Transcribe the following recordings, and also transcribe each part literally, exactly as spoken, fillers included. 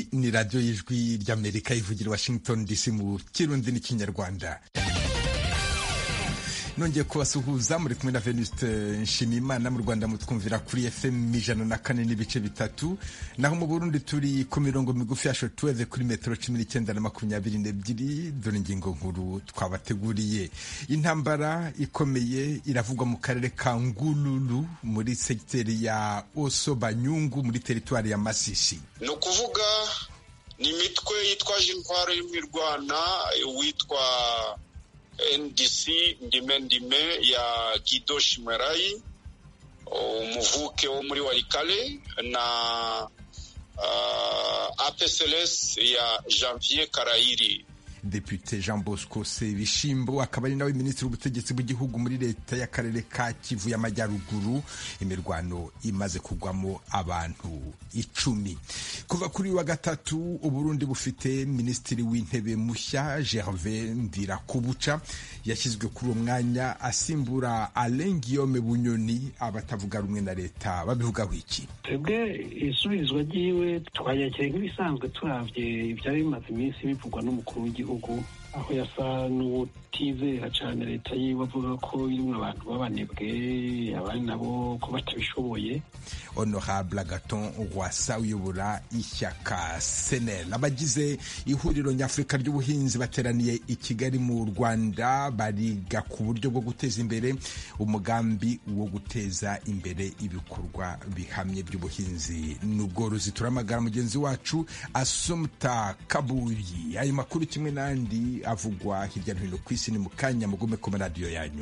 ni radiyo y'ijwi ry'Amerika ivugira Washington D C mu kirundi n'ikinyarwanda. Nongeye kubasuhuza muri kumwe na Venuste Nshimiyimana. Mu Rwanda mutwumvira kuri F M ijana na kane n'ibice bitatu, naho mu Burundi turi ku mirongo migufi ya shortwave kuri metero cumi n'icyenda na makumyabiri n'ebyiri. Dore ingingo nkuru twabateguriye. Intambara ikomeye iravugwa mu karere ka Ngululu muri segiteri ya Oso Banyungu muri teritwari ya Masisi. No kuvuga ni mitwe yitwaje intwaro y'imirwana witwa N D C ndime ndime ya Guido Shimerai, umuvuke wo muri Walikale, na uh, A P C L S ya Janvier Karayiri. Depute Jean Bosco Sebishimbo akaba ari nawe minisitiri w'ubutegetsi bw'igihugu muri leta y'akarere ka Kivu y'Amajyaruguru. Imirwano imaze kugwamo abantu icumi. Kuva kuri wa gatatu Uburundi bufite minisitiri w'intebe mushya Gervais Ndirakubuca, yashyizwe kuri uwo mwanya asimbura Alain Guillaume Bunyoni. Abatavuga rumwe na leta babivugaho iki? Twebwe isubizwa ryiwe twayakiriye nk'ibisanzwe turavye ivyari bimaze iminsi bivugwa n'umukuru w'igihugu, aho yasa n'utizera cyane leta yiwe, avuga ko irimwo abantu b'abanebwe, abandi nabo ko batabishoboye. Honorable Agathon Rwasa uyobora ishyaka S N L. Abagize ihuriro nyafurika ry'ubuhinzi bateraniye i Kigali mu Rwanda, bariga ku buryo bwo guteza imbere umugambi wo guteza imbere ibikorwa bihamye by'ubuhinzi n'ubworozi. Turamagara mugenzi wacu Assumpta Kabuyi. Ayo makuru kimwe n'andi avugwa hirya no hino ku isi ni mu kanya, mugume ku maradiyo yanyu.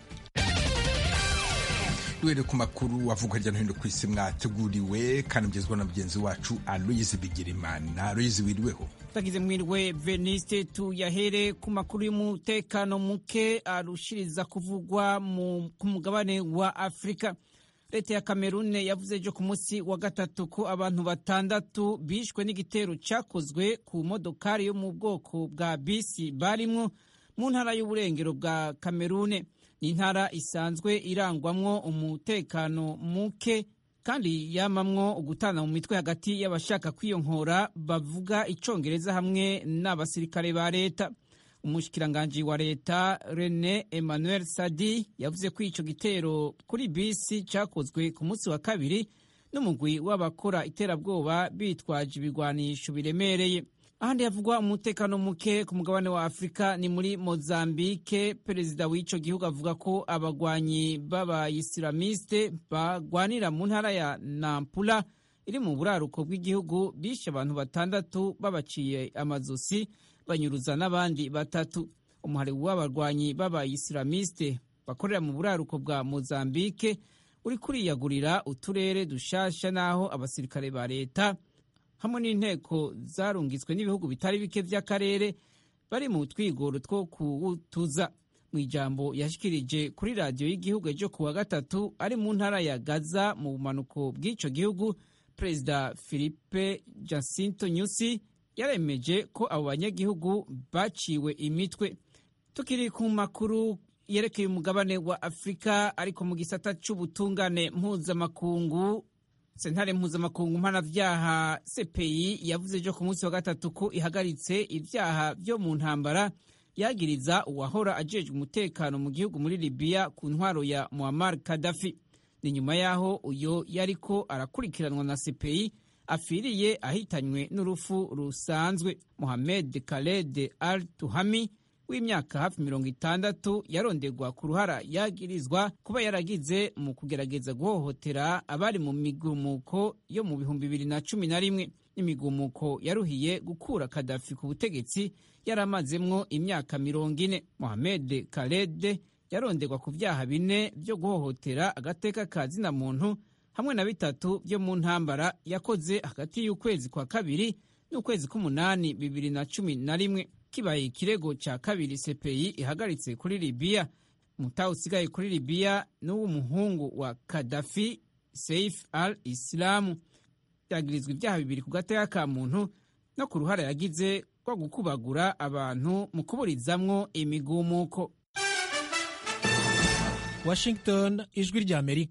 Duhere ku makuru avugwa hirya no hino ku isi mwateguriwe kandi mugezwa na mugenzi wacu Aloyizi Bigirimana. Aloyizi, wiriweho? Tagize mwiriwe Veniste. Tuyahere ku makuru y'umutekano muke arushiriza kuvugwa ku mugabane wa Afrika. Leta ya Cameroon yavuze ejo ku munsi wa gatatu ko abantu batandatu bishwe n'igitero cyakozwe ku modokari yo mu bwoko bwa bisi barimwo mu ntara y'uburengero bwa Cameroon. Ni intara isanzwe irangwamwo umutekano muke kandi yamamwo ugutana mu mitwe hagati y'abashaka kwiyonkora bavuga icongereza hamwe n'abasirikare ba leta. Umushikiranganje wa leta René Emmanuel Sadi yavuze ko ico gitero kuri bisi cyakozwe ku munsi wa kabiri n'umugwi w'abakora iterabwoba bitwaje ibigwanisho biremereye. Ahandi havugwa umutekano muke ku mugabane wa Afrika ni muri Mozambique. Perezida w'ico gihugu avuga ko abagwanyi b'abayislamiste bagwanira mu ntara ya Nampula iri mu buraruko bw'igihugu bishe abantu batandatu babaciye amazosi banyuruza n'abandi batatu. Umuhari w'abarwanyi b'abayislamiste bakorera mu buraruko bwa Mozambique uri kuriyagurira uturere dushasha, naho abasirikare ba leta hamwe n'inteko zarungitswe n'ibihugu bitari bike vy'akarere bari mu twigoro two kuwutuza. Mu ijambo yashikirije kuri radiyo y'igihugu ejo kuwa gatatu ari mu ntara ya Gaza mu bumanuko bw'ico gihugu, Perezida Philippe Jacinto Nyusi yaremeje ko abo banyagihugu baciwe imitwe. Tukiri ku makuru yerekeye umugabane wa Afrika, ariko mu gisata c'ubutungane mpuzamakungu, sentare mpuzamakungu mpanavyaha C P I yavuze ejo ku munsi wa gatatu ko ihagaritse ivyaha vyo mu ntambara yagiriza uwahora ajejwe umutekano mu gihugu muri Libya ku ntwaro ya Muammar Gaddafi. Ni nyuma yaho uyo yariko arakurikiranwa na C P I afiriye ahitanywe n'urufu rusanzwe. Mohamed Khaled Al-Tuhami w'imyaka hafi mirongo itandatu yarondegwa ku ruhara yagirizwa kuba yaragize mu kugerageza guhohotera abari mu migumuko yo mu bihumbi bibiri na cumi na rimwe. Imigumuko yaruhiye gukura Gaddafi ku butegetsi yaramazemwo imyaka mirongo ine. Mohamed Khaled yarondegwa ku vyaha bine vyo guhohotera agateka ka zina muntu hamwe na bitatu vyo mu ntambara yakoze hagati y'ukwezi kwa kabiri n'ukwezi k'umunani bibiri na cumi na rimwe. Kibaye ikirego ca kabiri C P I ihagaritse kuri Libya. Mutaho usigaye kuri Libya n'uw'umuhungu wa Gaddafi, Saif al-Islam, yagirizwa ibyaha bibiri ku gateka ka muntu no ku ruhara yagize rwo gukubagura abantu mu kuburizamwo imigumuko. Washington, ijwi ry'Amerika.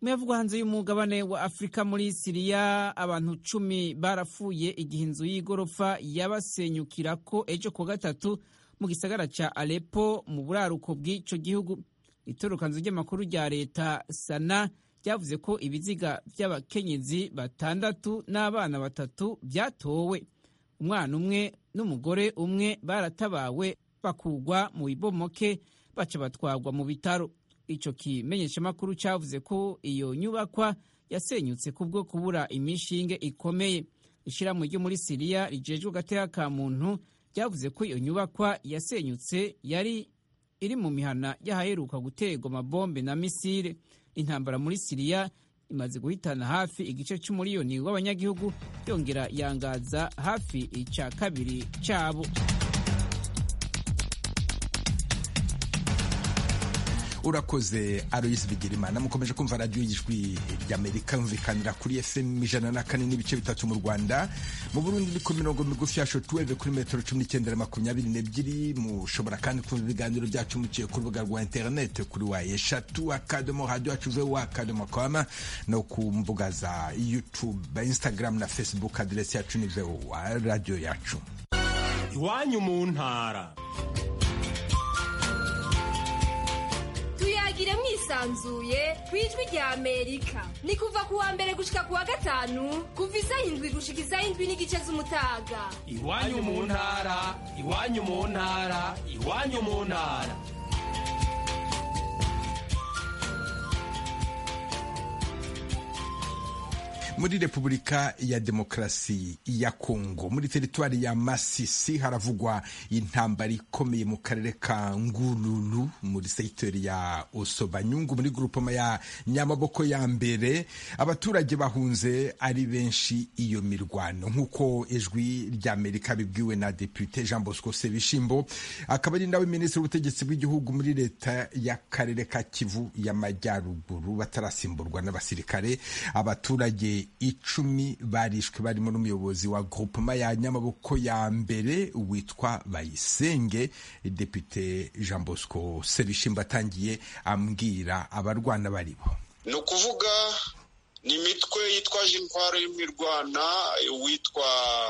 muyavugwa hanze y'umugabane wa Afrika. Muri Siriya abantu cumi barapfuye igihe inzu y'igorofa yabasenyukirako ejo ku gatatu mu gisagara ca Aleppo mu buraruko bw'ico gihugu. Itorokanzo ry'amakuru rya leta Sana ryavuze ko ibiziga by'abakenyezi batandatu n'abana batatu byatowe. Umwana umwe n'umugore umwe baratabawe bakugwa mu bibomoke baca batwagwa mu bitaro. Ico kimenyeshamakuru cavuze ko iyo nyubakwa yasenyutse kubwo kubura imishinge ikomeye. Ishirahamwe ryo muri Siriya rijejwe agateka ka muntu ryavuze ko iyo nyubakwa yasenyutse yari iri mu mihana y'ahaheruka guterwa amabombe na misile. Intambara muri Siriya imaze guhitana hafi igice c'umuriyoni w'abanyagihugu, yongera yangaza hafi ica kabiri cabo. Urakoze Aloyse Bigirimana. Mukomeje kumva radio y'ijwi ry'Amerika yumvikanira kuri F M ijana na kane n'ibice bitatu mu Rwanda. Mu Burundi ni ku mirongo migufi ya shortwave kuri metero cumi n'icyenda na makumyabiri n'ebyiri. Mushobora kandi kumva ibiganiro byacu muciye ku rubuga rwa internet kuri wa eshatu akadomo radio yacu wa akadomo com no ku mbuga za YouTube, Instagram na Facebook. Adresi yacu ni wa radio yacu. Iwanyu mu ntara. Tuyagire mwisanzuye kwijwi rya Amerika. Ni kuva kuwa mbere gushika kuwa gatanu kuva isaha indwi gushika isaha indwi n'igice z'umutaga. Iwanyu mu ntara, iwanyu mu ntara, iwanyu mu ntara. Muri Repubulika ya Demokarasi ya Kongo, muri teritwari ya Masisi haravugwa intambara ikomeye mu karere ka Ngululu muri sektori ya Osobanyungu muri grupoma ya Nyamaboko ya mbere. Abaturage bahunze ari benshi iyo mirwano, nkuko ijwi rya Amerika bibwiwe na Depute Jean Bosco Sebishimbo, akaba ari nawe Minisitiri w'ubutegetsi bw'igihugu muri leta ya karere ka Kivu ya Majyaruguru batarasimburwa n'abasirikare. Abaturage icumi barishwe barimo n'umuyobozi wa groupema ya Nyamaboko ya mbere witwa Bayisenge. Depute Jean Bosco Sebishimba atangiye ambwira abarwana baribo. No kuvuga ni mitwe yitwaje intwaro y'imirwana witwa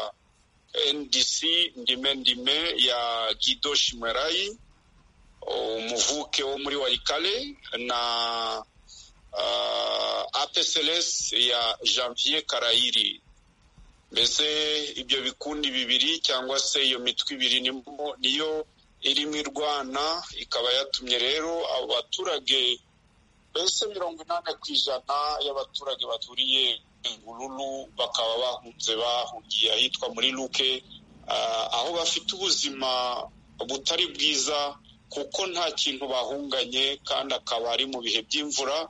N D C ndime ndime ya Guido Shimerayi, umuvuke wo muri Walikale, na Uh, A P C L S ya Janvier Karayiri. Mbese ibyo bikundi bibiri cyangwa se iyo mitwe ibiri niyo iri mirwana, ikaba yatumye rero abo baturage mbese mirongo inani ku ijana y'abaturage baturiye Ngululu bakaba bahunze bahungiye ahitwa muri Luke, uh, aho bafite ubuzima butari bwiza kuko nta kintu bahunganye kandi akaba ari mu bihe by'imvura.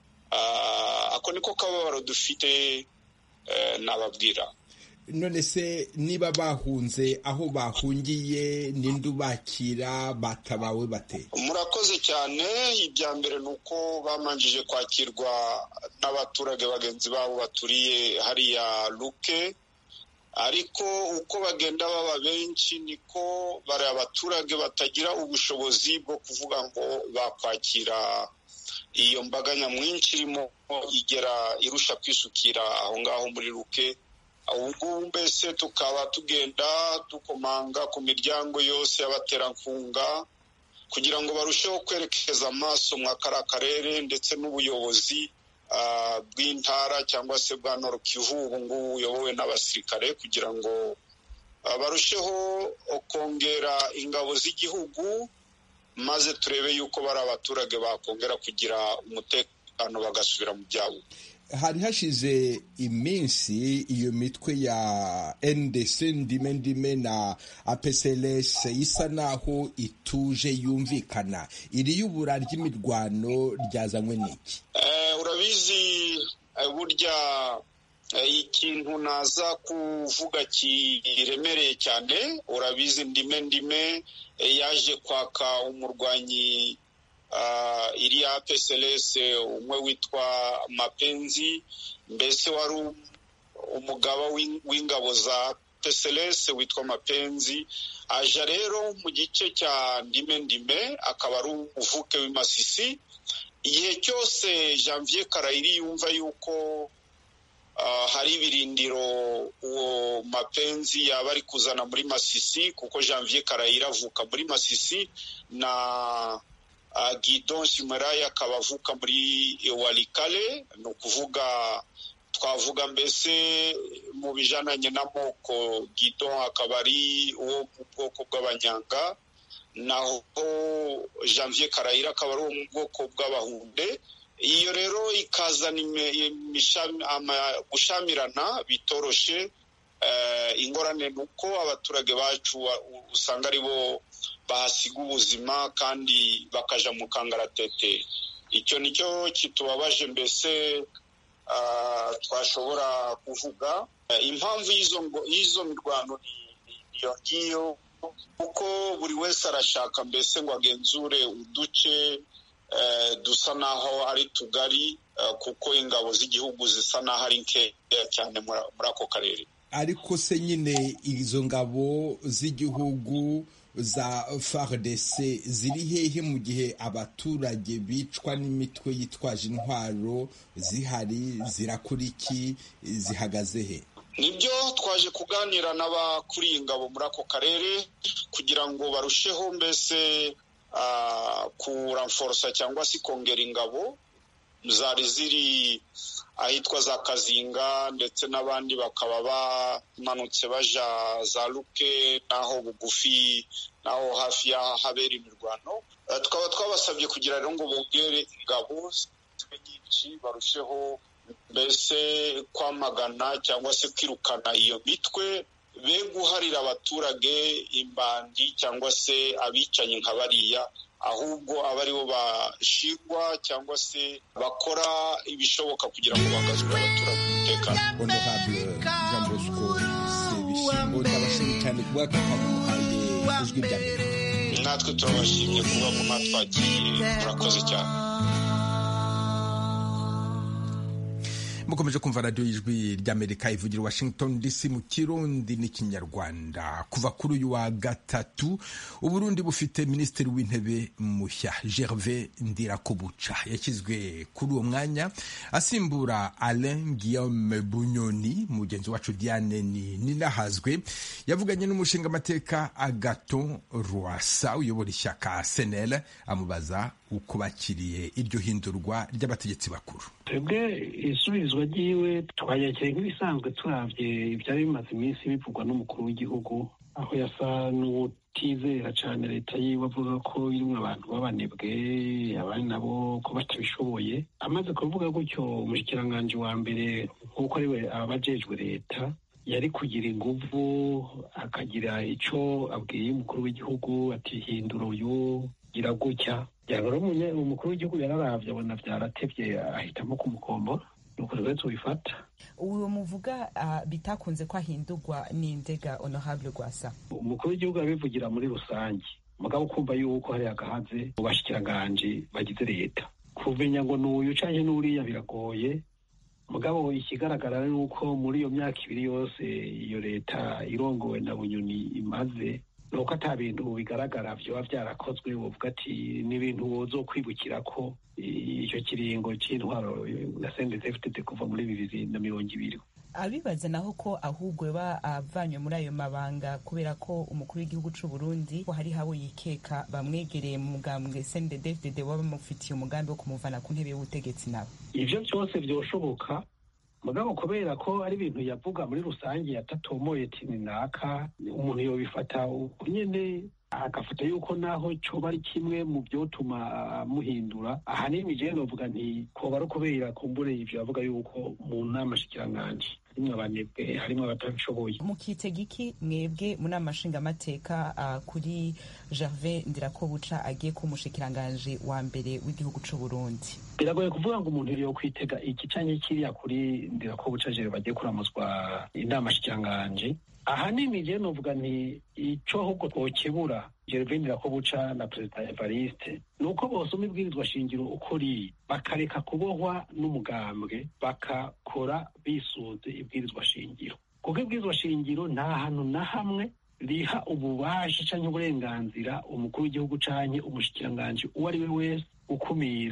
Uh, ako niko kababaro dufite uh, nababwira. None se niba bahunze aho bahungiye nindu bakira batabawe bate? Murakoze cyane. Ibya mbere nuko bamanjije kwakirwa n'abaturage bagenzi babo baturiye hariya Luke, ariko uko bagenda baba benshi niko bari abaturage batagira ubushobozi bwo kuvuga ngo bakwakira iyo mbaga nyamwinshi irimo igera irusha kwisukira aho ngaho muri Luke. Ubu mbese tukaba tugenda dukomanga ku miryango yose y'abaterankunga kugira ngo barusheho kwerekeza amaso mu kara karere, ndetse n'ubuyobozi uh, bw'intara cyangwa se bwa Nord Kivu ubu ngubu buyobowe n'abasirikare, kugira ngo uh, barusheho kongera ingabo z'igihugu, maze turebe yuko bari abaturage bakongera kugira umutekano bagasubira mu byabo. Hari hashize iminsi iyo mitwe ya N D C ndime ndime na A P C L S isa naho ituje yumvikana. Iri y'ubura ry'imirwano ryazanywe n'iki? Eh, urabizi burya ikintu naza kuvuga kiremereye cyane. Urabizi ndime ndime yaje kwaka umurwanyi Uh, iri A P C L S umwe witwa Mapenzi, mbese wari umugaba w'ingabo za A P C L S witwa Mapenzi. Aja rero mu gice cya ndime ndime akaba ari umuvuke w'Imasisi, igihe cyose Janvier Karayiri yumva yuko uh, hari ibirindiro uwo Mapenzi yaba ari kuzana muri Masisi, kuko Janvier Karayiri avuka muri Masisi na uh, Guidon Chimerayi akaba avuka muri Walikale, ni ukuvuga twavuga mbese mu bijananye n'amoko. Guidon akaba ari uwo mu bwoko bw'Abanyanga, naho Janvier Karayiri akaba ari uwo mu bwoko bw'Abahunde. Iyo rero ikazana gushamirana bitoroshe. Uh, ingorane nuko abaturage bacu usanga ari bo bahasiga ubuzima kandi bakaja mu kangaratete. Icyo nicyo kitubabaje mbese uh, twashobora kuvuga. Uh, impamvu y'izo y'izo mirwano niyo ngiyo, kuko buri wese arashaka mbese ngo agenzure uduce uh, dusa naho ari tugari, uh, kuko ingabo z'igihugu zisa naho ari nkeya cyane muri ako karere. Ariko se nyine izo ngabo z'igihugu za F A R D C ziri hehe mu gihe abaturage bicwa n'imitwe yitwaje intwaro zihari? zirakora iki? zihagaze he? Nibyo twaje kuganira n'abakuriye ingabo muri ako karere kugira ngo barusheho mbese uh, kuranforsa cyangwa se kongera ingabo zari ziri ahitwa za Kazinga, ndetse n'abandi bakaba bamanutse baja za Luke naho bugufi naho hafi ya habera imirwano. Uh, tukaba twabasabye kugira rero ngo bongere ingabo nyinshi barusheho mbese kwamagana cyangwa se kwirukana iyo mitwe, be guharira abaturage imbandi cyangwa se abicanyi nka bariya, ahubwo aba aribo bashingwa cyangwa se bakora ibishoboka kugira ngo bagazwe abaturage umutekano. Honorable Jean Bosco Sebishimbo, ndabashimye cyane kuba kakamuhaye ijwi rya mbere. Natwe turabashimye kuba mu matwagiye, murakoze cyane. Mukomeje kumva radio y'ijwi ry'Amerika ivugira Washington D C mu Kirundi n'Ikinyarwanda. Kuva kuri uyu wa gatatu Uburundi bufite Minisitiri w'Intebe mushya Gervais Ndirakobuca, yashyizwe kuri uwo mwanya asimbura Alain Guillaume Bunyoni. Mugenzi wacu Diane Ninahazwe yavuganye n'umushinga amateka Agathon Rwasa uyobora ishyaka C N L, amubaza uko bakiriye iryo hindurwa ry'abategetsi bakuru. Twebwe isubizwa ryiwe twayakiriye nk'ibisanzwe turavye ivyari bimaze iminsi bivugwa n'umukuru w'igihugu, aho yasa n'utizera cane leta yiwe, avuga ko irimwo abantu b'abanebwe, abandi nabo ko batabishoboye. Amaze kuvuga gutyo, umushikiranganji wa mbere nk'uko ariwe abajejwe leta yari kugira inguvu akagira ico abwiye umukuru w'igihugu ati hindura uyu gira gutya. Rero umukuru w'igihugu yararavye abona vyaratevye ahitamo kumukombora, nuko rero tubifata. Uwo muvuga uh, bitakunze ko ahindurwa n'indega Honorable Rwasa. Umukuru w'igihugu abivugira muri rusange, mugabo kumva yuko hari agahaze mu bashikiranganje bagize leta. Kuvenya ngo n'uyu canke n'uriya biragoye, mugabo ikigaragara ni uko muri iyo myaka ibiri yose iyo leta irongowe na Bunyoni imaze, nuko ata bintu bigaragara vyoba vyarakozwe wovuga ati n'ibintu wozokwibukira ko icyo kiringo c'intwaro ya C N D D F D D kuva muri bibiri na mirongo ibiri. Abibaza naho ko ahubwo ba avanywe muri ayo mabanga kubera ko umukuru w'igihugu c'u Burundi ko hari habo yikeka bamwegereye mu mugambwe C N D D F D D waba mufitiye umugambi wo kumuvana ku ntebe y'ubutegetsi nabo. Ivyo byose vyoshoboka, mugabo kubera ko ari ibintu yavuga muri rusange yatatomoye tini naka, umuntu yobifata nyene agafata yuko naho coba ari kimwe mu vyotuma muhindura. Ahanini je novuga nti koba ari kubera kumbure ivyo yavuga yuko mu nama shikiranganje harimwo abanebwe, harimwo abatabishoboye. Mukitega iki mwebwe mu nama nshingamateka uh, kuri Gervais Ndirakobuca agiye ku mushikiranganje wa mbere w'igihugu c'u Burundi? Biragoye kuvuga ngo umuntu yo kwitega iki canke kiriya kuri Ndirakobuca je bagiye kuramuzwa inama shikiranganje. Ahanini je novuga nti ico ahubwo twokebura Gervais Ndirakobuca na Perezida Evariste nuko bosoma ibwirizwa shingiro uko riri, bakareka kubohwa n'umugambwe, bakakora bisunze ibwirizwa shingiro. Kuko ibwirizwa shingiro nta hantu na hamwe riha ububasha canke uburenganzira umukuru w'igihugu canke umushikiranganje uwo ari we wese gukumira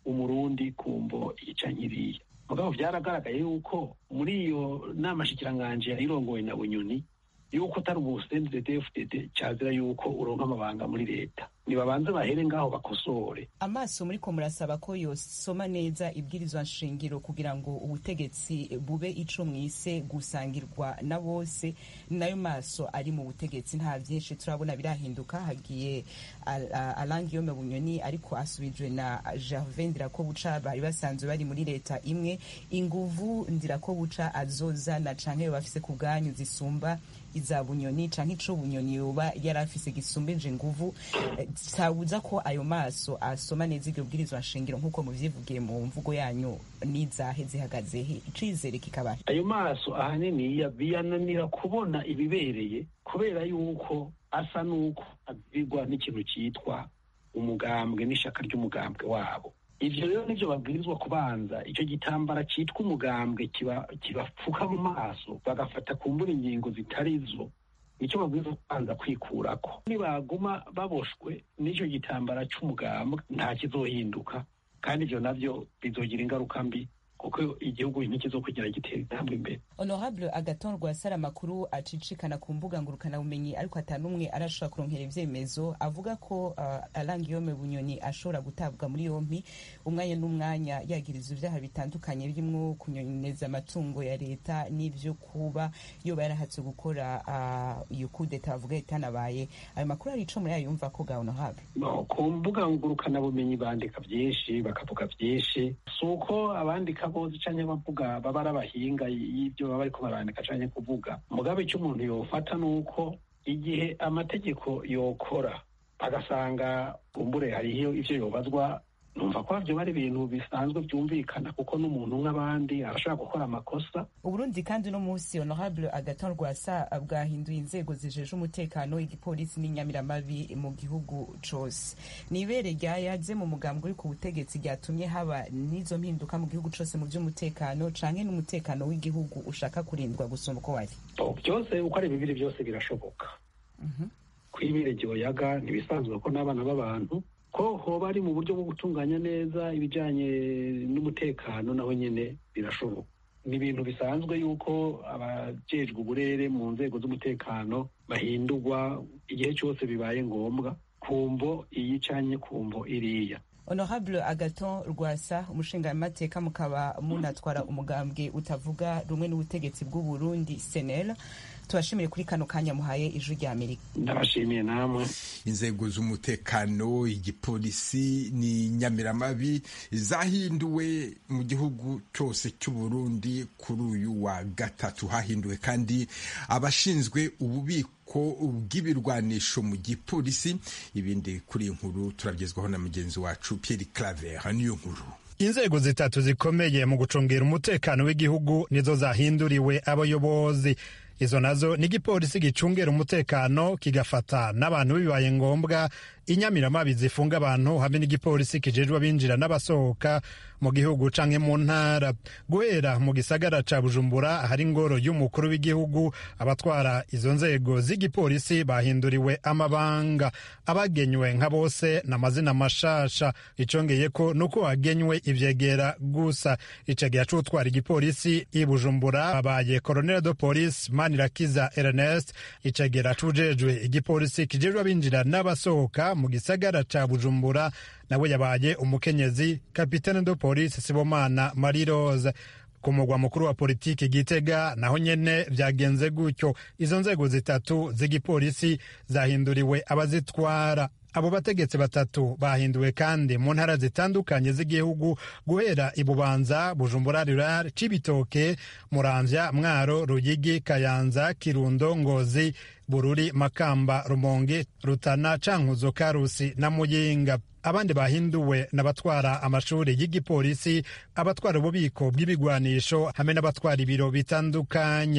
umurundi kumvo ica nkiriya. Mugabo vyaragaragaye yuko muri iyo nama shikiranganje yarirongoye na Bunyoni yuko atari ubu C N D D F D D cazira yuko uronka amabanga muri leta. Nibabanze bahere ngaho bakosore. Amaso muri ko murasaba ko yosoma neza ibwirizwa nshingiro kugira ngo ubutegetsi bube ico mwise gusangirwa na bose, nayo maso ari mu butegetsi nta vyinshi turabona birahinduka. Hagiye Alain Guillaume Bunyoni ariko asubijwe na Gervais Ndirakobuca bari basanzwe bari muri leta imwe. Inguvu Ndirakobuca azozana canke bafise ku bwanyu zisumba iza Bunyoni canke ico Bunyoni yoba yarafise gisumbeje inguvu, sabuza ko ayo maso asoma neza ibyo bwirizwa nshingiro nk'uko muvyivugiye mu mvugo yanyu n'izahe zihagaze he icizere kikaba. Ayo maso ahanini yabiyananira kubona ibibereye kubera yuko asa nuko abigwa n'ikintu cyitwa umugambwe n'ishaka ry'umugambwe wabo. Ivyo rero nivyo babwirizwa kubanza, ico gitambara cyitwa umugambwe kiba kibapfuka mu maso bagafata kumbura ingingo zitarizo, icyo babwirizwa kubanza kwikurako. Nibaguma baboshwe n'ico gitambara c'umugambwe nta kizohinduka, kandi ivyo navyo bizogira ingaruka mbi kuko igihugu ntikizokugira gitera intambwe imbere. Honorable Agathon Rwasara makuru acicikana ku mbuga ngurukana bumenyi ariko atanumwe arashobora kuronkera ivyemezo avuga ko uh, Alain Guillaume Bunyoni ashobora gutabwa muri yompi umwanya n'umwanya yagirizwa ivyaha bitandukanye birimo kunyoneza amatungo ya leta n'ivyo kuba yoba yarahatse gukora iyo uh, coup d'etat avuga itanabaye. Ayo makuru ari ico muri ayumva ko ga Honorable no ku mbuga ngurukana bumenyi bandika byinshi bakavuga byinshi, suko abandika bozi canke bavuga baba arabahinga y'ibyo baba ariko barandika canke kuvuga. Mugabe icyo umuntu yofata nuko igihe amategeko yokora agasanga kumbure hariho ivyo yobazwa, numva ko avyo bari ibintu bisanzwe byumvikana kuko n'umuntu nk'abandi arashobora gukora amakosa. Uburundi kandi no munsi Honorable Agathon Rwasa bwahinduye inzego zijeje umutekano, igipolisi n'inyamiramabi mu gihugu cose. Nibere ryayaze mu mugambwe uri ku butegetsi ryatumye haba nizo mpinduka mu gihugu cose mu by'umutekano canke n'umutekano w'igihugu ushaka kurindwa gusumba uko wari. Byose uko ari bibiri byose birashoboka. Mhm. Kwibiregiwe yaga ntibisanzwe ko n'abana b'abantu ko hoba ari mu buryo bwo gutunganya neza ibijanye n'umutekano naho nyene birashoboka. Ni ibintu bisanzwe yuko abajejwe uburere mu nzego z'umutekano bahindurwa igihe cyose bibaye ngombwa, kumvo iyi canye kumvo iriya. Honorable Agathon Rwasa umushingamateka mukaba munatwara umugambwe utavuga rumwe n'ubutegetsi bw'u Burundi C N L, tubashimire kuri kano kanya muhaye ijwi rya Amerika. Ndabashimiye namwe. Inzego z'umutekano, igipolisi ni nyamiramabi zahinduwe mu gihugu cyose cy'u Burundi kuri uyu wa gatatu. Hahinduwe kandi abashinzwe ububiko bw'ibirwanisho mu gipolisi. Ibindi kuri inkuru turagezwaho na mugenzi wacu Pierre Claver. Niyo nkuru. Inzego zitatu zikomeye mu gucungira umutekano w'igihugu nizo zahinduriwe abayobozi. Izo nazo ni igipolisi gicungera umutekano kigafata n'abantu bibaye ngombwa, inyamiramabi zifunga abantu hamwe n'igipolisi kijejwe abinjira n'abasohoka mu gihugu canke mu ntara. Guhera mu gisagara ca Bujumbura hari ingoro y'umukuru w'igihugu, abatwara izo nzego z'igipolisi bahinduriwe amabanga. Abagenywe nka bose n'amazina mashasha, icongeye ko nuko wagenywe ivyegera gusa. Icegera c'utwara igipolisi i Bujumbura abaye Colonel de Police Manirakiza Ernest, icegera c'ujejwe igipolisi kijejwe abinjira n'abasohoka mu gisagara ca Bujumbura nawe yabaye umukenyezi Capitaine de Police Sibomana Marie Rose. Ku mugwa mukuru wa politiki Gitega naho nyene vyagenze gutyo. Izo nzego zitatu z'igipolisi zahinduriwe abazitwara. Abo bategetsi batatu bahinduwe kandi mu ntara zitandukanye z'igihugu, guhera Ibubanza, Bujumbura Rural, Cibitoke, Muramvya, Mwaro, Ruyigi, Kayanza, Kirundo, Ngozi, Bururi, Makamba, Rumonge, Rutana, Cankuzo, Karusi na Muyinga. Abandi bahinduwe n'abatwara amashuri y'igipolisi, abatwara ububiko bw'ibigwanisho hamwe n'abatwara ibiro bitandukanye.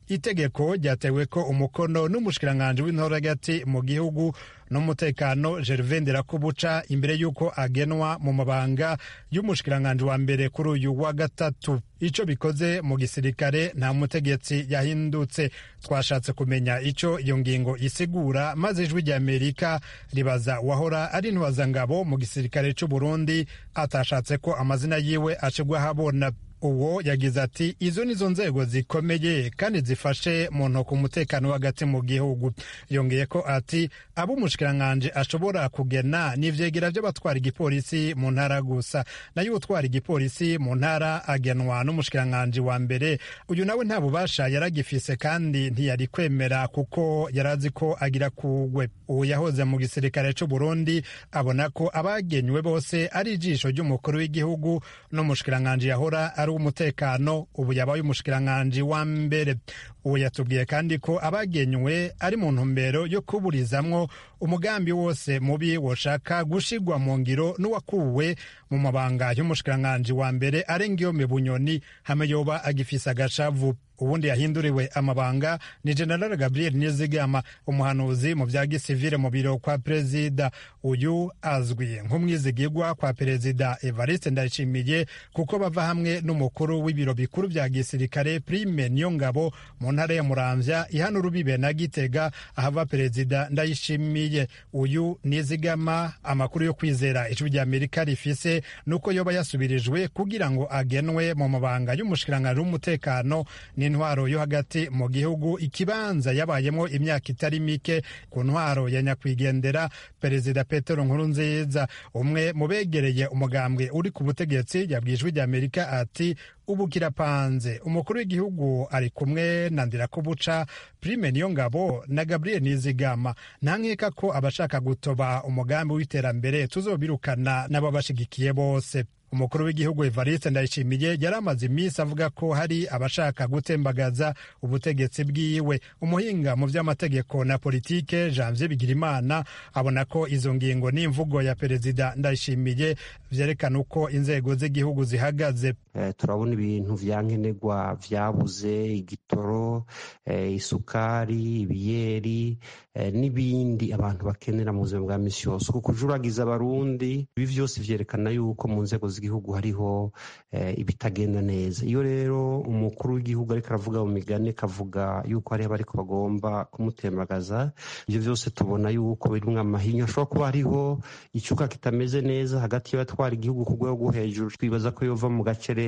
itegeko ryatewe ko umukono n'umushikiranganji w'intore hagati mu gihugu n'umutekano Gervais Ndirakobuca imbere y'uko agenwa mu mabanga y'umushikiranganji wa mbere kuri uyu wa gatatu. Ico bikoze mu gisirikare nta mutegetsi yahindutse. Twashatse kumenya ico iyo ngingo isigura, maze ijwi rya Amerika ribaza wahora ari ntwazangabo mu gisirikare c'u Burundi atashatse ko amazina yiwe acigwa habona. Uwo yagize ati izo nizo nzego zikomeye kandi zifashe mu ntoki umutekano hagati mu gihugu. Yongeye ko ati abo umushikiranganji ashobora kugena n'ivyegera vy'abatwara igipolisi mu ntara gusa, nayo utwara igipolisi mu ntara agenwa n'umushikiranganji wa mbere. Uyu nawe nta bubasha yaragifise kandi ntiyari kwemera kuko yarazi ko agira kugwe. Uwo yahoze mu gisirikare c'u Burundi abona ko abagenywe bose ari ijisho ry'umukuru w'igihugu n'umushikiranganji yahora ari umutekano ubu yabaye umushikiranganji wa mbere. Uwo yatubwiye kandi ko abagenywe ari mu ntumbero yo kuburizamwo umugambi wose mubi woshaka gushigwa mu ngiro n'uwakuwe mu mabanga y'umushikiranganji wa mbere Arengiyome Bunyoni hame yoba agifise agashavu. Ubundi yahinduriwe amabanga ni General Gabriel Nizigama, umuhanuzi mu vya gisivile mu biro kwa perezida. Uyu azwi nk'umwizigirwa kwa perezida Evariste Ndayishimiye kuko bava hamwe n'umukuru w'ibiro bikuru vya gisirikare Prime Niyongabo mu ntara ya Muramvya ihana urubibe na Gitega ahava perezida Ndayishimiye. Uyu Nizigama amakuru yo kwizera ijwi rya Amerika rifise nuko yoba yasubirijwe kugira ngo agenwe mu mabanga y'umushikiranganji w'umutekano n'intwaro yo hagati mu gihugu, ikibanza yabayemo imyaka itari mike ku ntwaro ya nyakwigendera perezida Petero Nkurunziza. Umwe mu begereye umugambwe uri ku butegetsi yabwijwe rya Amerika ati ubu kirapanze, umukuru w'igihugu ari kumwe na Ndirakobuca, Prime Niyongabo na Gabriel Nizigama. Ntankeka ko abashaka gutoba umugambi w'iterambere tuzobirukana n'ababashigikiye bose. Umukuru w'igihugu Evariste Ndayishimiye yari amaze iminsi avuga ko hari abashaka gutembagaza ubutegetsi bwiwe. Umuhinga mu vy'amategeko na politike Janvier Bigirimana abona ko izo ngingo n'imvugo ya perezida Ndayishimiye vyerekana uko inzego z'igihugu zihagaze. Eh, turabona ibintu vyankenerwa vyabuze, igitoro, eh, isukari, ibiyeri, eh, n'ibindi abantu bakenera mu buzima bwa misi yose. Kujuragiza abarundi ibi vyose vyerekana yuko mu nzego z'igihugu hariho eh, ibitagenda neza. Iyo rero umukuru w'igihugu ariko aravuga mu migani kavuga yuko hariho abariko bagomba kumutembagaza, ivyo vyose tubona yuko birimwo amahinya. Ashobora kuba hariho icuka kitameze neza hagati y'abatwara igihugu ku rwego rwo hejuru. Twibaza ko yova mu gacerere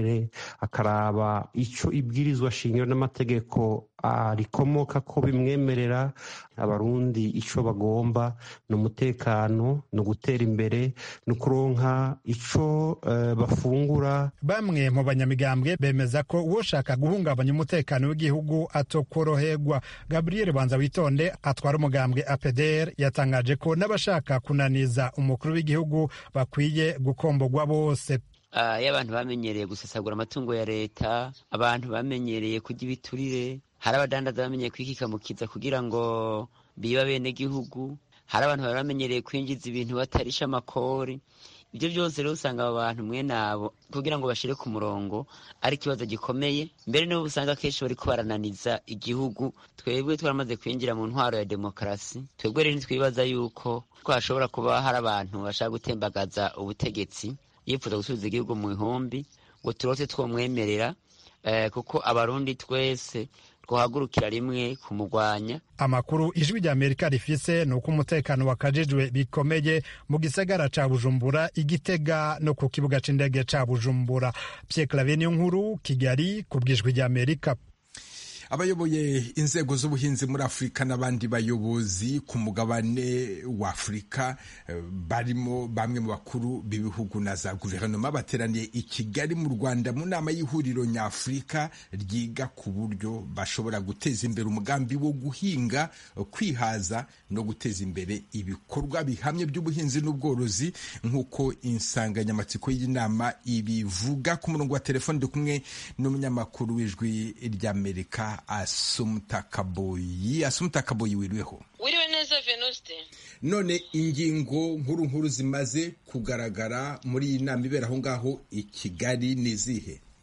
akaraba ico ibwirizwa shingiro n'amategeko rikomoka ko bimwemerera abarundi ico bagomba no umutekano no gutera imbere no kuronka ico uh, bafungura. Bamwe mu banyamigambwe bemeza ko uwoshaka guhungabanya umutekano w'igihugu atokoroherwa. Gabriel Banza Witonde atwara umugambwe A P D R yatangaje ko n'abashaka kunaniza umukuru w'igihugu bakwiye gukombogwa bose. Uh, iyo abantu bamenyereye gusesagura amatungo ya leta, abantu bamenyereye kurya ibiturire, hari abadandaza bamenyereye kwikikamukiza kugira ngo biba bene gihugu, hari abantu bari bamenyereye kwinjiza ibintu batarisha amakori. Ibyo byose rero usanga abo bantu mwe nabo kugira ngo bashire ku murongo ari kibazo gikomeye. Mbere niho usanga kenshi bari kubarananiza igihugu. Twebwe twaramaze kwinjira mu ntwaro ya demokarasi, twebwe rero ntitwibaza yuko twashobora kuba hari abantu bashaka gutembagaza ubutegetsi yifuza gusubiza igihugu mu ihumbi ngo turose twomwemerera, eh, kuko abarundi twese twahagurukira rimwe kumugwanya. Amakuru ijwi rya Amerika rifise nuko umutekano wakajijwe bikomeye mu gisagara ca Bujumbura, Igitega no ku kibuga c'indege ca Bujumbura. Pierre Claver Niyonkuru, Kigali, ku bw'ijwi rya Amerika. Abayoboye inzego z'ubuhinzi muri Afurika n'abandi bayobozi ku mugabane wa Afurika barimo bamwe mu bakuru b'ibihugu na za guverinoma bateraniye i Kigali mu Rwanda mu nama y'ihuriro nyafurika ryiga ku buryo bashobora guteza imbere umugambi wo guhinga, kwihaza no guteza imbere ibikorwa bihamye by'ubuhinzi n'ubworozi nk'uko insanganyamatsiko y'inama ibivuga. Ku murongo wa telefone ndi kumwe n'umunyamakuru w'ijwi ry'Amerika Asumta Kaboyi. Asumta Kaboyi, wiriweho? Wiriwe neza Venuste. None ingingo nkuru nkuru zimaze kugaragara muri iyi nama ibera aho ngaho i Kigali ni zihe?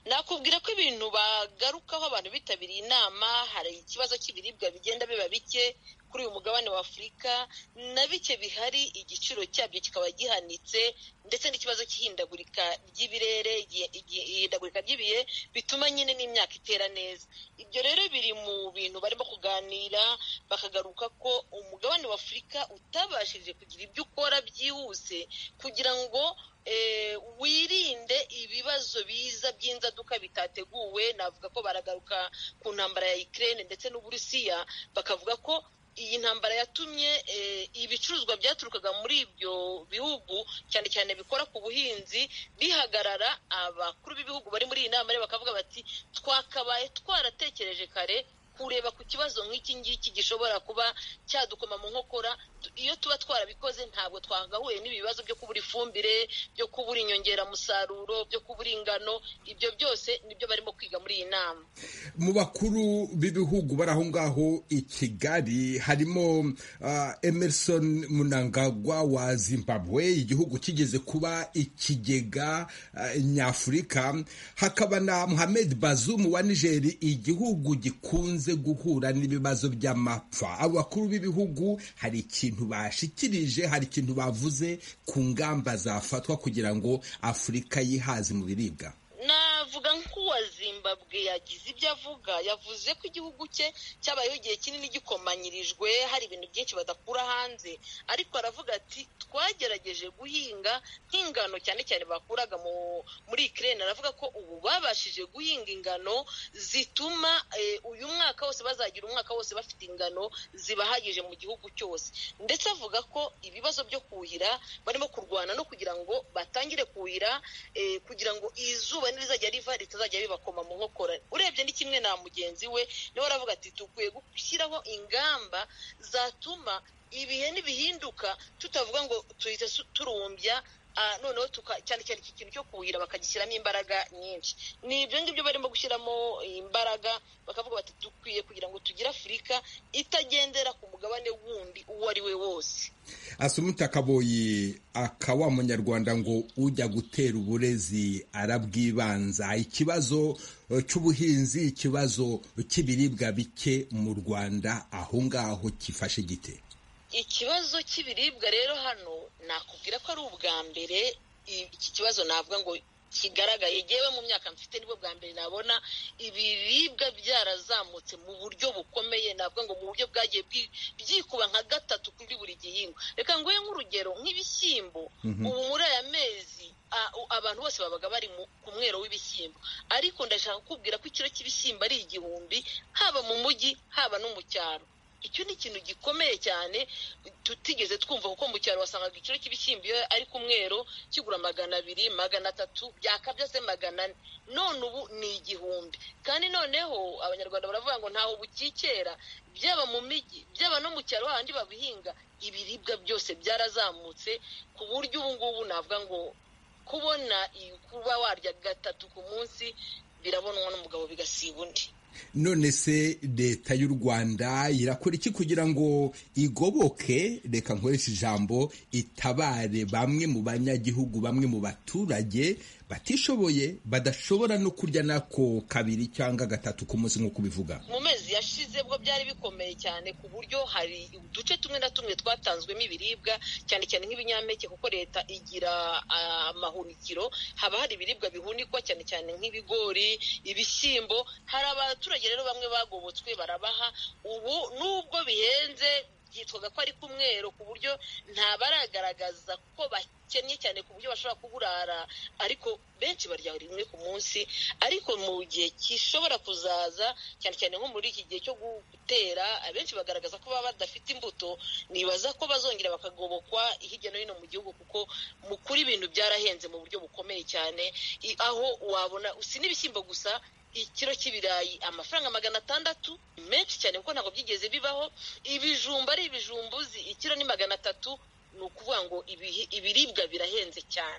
nakubwira ko ibintu bagarukaho abantu bitabiriye inama, hari ikibazo cy'ibiribwa bigenda biba bike kuri uyu mugabane wa Afurika, na bike bihari igiciro cyabyo kikaba gihanitse, ndetse n'ikibazo cy'ihindagurika ry'ibirere, ihindagurika ry'ibihe bituma nyine n'imyaka itera neza. Ibyo rero biri mu bintu barimo kuganira, bakagaruka ko umugabane wa Afurika utabashije kugira ibyo ukora byihuse kugira ngo E, wirinde ibibazo biza by'inzaduka bitateguwe. Navuga ko baragaruka ku ntambara ya Ukraine ndetse n'Uburusiya, bakavuga ko iyi ntambara yatumye e, ibicuruzwa byaturukaga muri ibyo bihugu cyane cyane bikora ku buhinzi bihagarara. Abakuru b'ibihugu bari muri iyi nama rero bakavuga bati twakabaye twaratekereje kare kureba ku kibazo nk'iki ngiki gishobora kuba cyadukoma mu nkokora. Iyo tuba twarabikoze ntabwo twagahuye n'ibibazo byo kubura ifumbire, byo kubura inyongeramusaruro, byo kubura ingano. Ibyo byose nibyo barimo kwiga muri iyi nama. Mu bakuru b'ibihugu bari aho ngaho i Kigali harimo uh, Emerson Mnangagwa wa Zimbabwe, igihugu kigeze kuba ikigega uh, nyafurika. Hakaba na Mohamed Bazoum wa Niger, igihugu gikunze guhura n'ibibazo by'amapfa. Abo bakuru b'ibihugu hari ikintu bashikirije, hari ikintu bavuze ku ngamba zafatwa kugira ngo Afurika yihaze mu biribwa. Navuga nk'uwa Zimbabwe yagize ibyo avuga, yavuze ko igihugu cye cyabayeho igihe kinini gikomanyirijwe, hari ibintu byinshi badakura hanze, ariko aravuga ati twagerageje guhinga nk'ingano cyane cyane bakuraga mu muri Ukraine. Aravuga ko ubu babashije guhinga ingano zituma e, uyu mwaka wose bazagira umwaka wose bafite ingano zibahagije mu gihugu cyose. Ndetse avuga ko ibibazo byo kuhira barimo kurwana no kugira ngo batangire kuhira e, kugira ngo izuba nizajya riva ritazajya bibakoma mu nkokora. Urebye ni kimwe na mugenzi we niwe aravuga ati tukwiye gushyiraho ingamba zatuma ibihe nibihinduka tutavuga ngo tuhite turumbya, Uh, noneho cyane cyane iki kintu cyo kuhira bakagishyiramo imbaraga nyinshi. Ni ibyo ngibyo barimo gushyiramo imbaraga, bakavuga bati dukwiye kugira ngo tugire Afurika itagendera ku mugabane wundi uwo ari we wose. Asumuta Kaboyi, akawa munyarwanda ngo ujya gutera uburezi arabwibanza. Ikibazo cy'ubuhinzi, ikibazo cy'ibiribwa bike mu Rwanda aho ngaho kifashe gite? Ikibazo cy'ibiribwa rero hano nakubwira ko ari ubwa mbere iki kibazo navuga ngo kigaragaye. Yewe mu myaka mfite nibwo bwa mbere nabona ibiribwa byarazamutse mu buryo bukomeye. Navuga ngo mu buryo bwagiye byikuba nka gatatu kuri buri gihingwa. Reka nguye nk'urugero nk'ibishyimbo. Mm-hmm. Ubu muri aya mezi abantu bose babaga bari ku mwero w'ibishyimbo, ariko ndashaka kukubwira ko ikiro cy'ibishyimbo ari igihumbi, haba mu mujyi haba no mu cyaro. Icyo ni ikintu gikomeye cyane tutigeze twumva, kuko mu cyaro wasangaga ikiro cy'ibishyimbo ari ku mwero kigura magana abiri magana atatu byakabya se magana ane, none ubu ni igihumbi. Kandi noneho abanyarwanda baravuga ngo ntaho bukikera, byaba mu mijyi byaba no mu cyaro handi babihinga, ibiribwa byose byarazamutse ku buryo ubu ngubu navuga ngo kubona kuba warya gatatu ku munsi birabonwa n'umugabo bigasiba undi. None se leta y'u Rwanda irakora iki kugira ngo igoboke, reka nkoresha ijambo, itabare bamwe mu banyagihugu, bamwe mu baturage batishoboye, badashobora no kurya nako kabiri cyangwa gatatu ku munsi nk'uko bivuga? Mu mezi yashize bwo byari bikomeye cyane ku buryo hari uduce tumwe na tumwe twatanzwemo ibiribwa cyane cyane nk'ibinyampeke, kuko leta igira amahunikiro, haba hari ibiribwa bihunikwa cyane cyane nk'ibigori, ibishyimbo. Hari abaturage rero bamwe bagobotswe barabaha, ubu nubwo bihenze byitwaga ko ari ku mwero, ku buryo nta baragaragaza ko bakennye cyane ku buryo bashobora kuburara, ariko benshi barya rimwe ku munsi. Ariko mu gihe gishobora kuzaza cyane cyane nko muri iki gihe cyo gutera, abenshi bagaragaza ko baba badafite imbuto. Nibaza ko bazongera bakagobokwa hirya no hino mu gihugu, kuko mu kuri ibintu byarahenze mu buryo bukomeye cyane, aho wabona si n'ibishyimbo gusa, ikiro cy'ibirayi amafaranga magana atandatu, menshi cyane kuko ntabwo byigeze bibaho. Ibijumba ari ibijumbuzi ikiro ni magana atatu. Ni ukuvuga ngo ibiribwa birahenze cyane.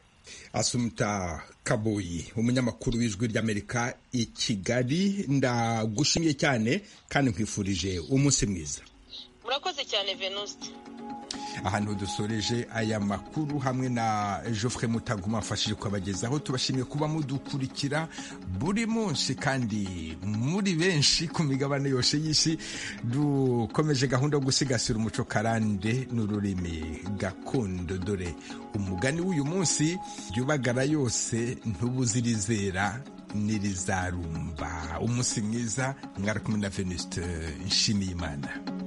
Asumuta Kaboyi, umunyamakuru w'Ijwi ry'Amerika i Kigali, ndagushimiye cyane kandi nkwifurije umunsi mwiza. murakoze cyane Venuste. Ahantu dusoreje aya makuru hamwe na Geoffrey Mutaguma afashije kubagezaho. Tubashimiye kuba mudukurikira buri munsi kandi muri benshi ku migabane yose y'isi. Dukomeje gahunda yo gusigasira umuco karande n'ururimi gakondo. Dore umugani w'uyu munsi: ryubagara yose ntubuzirizera nirizarumba. Umunsi mwiza, mwari kumwe na Venuste Nshimiyimana.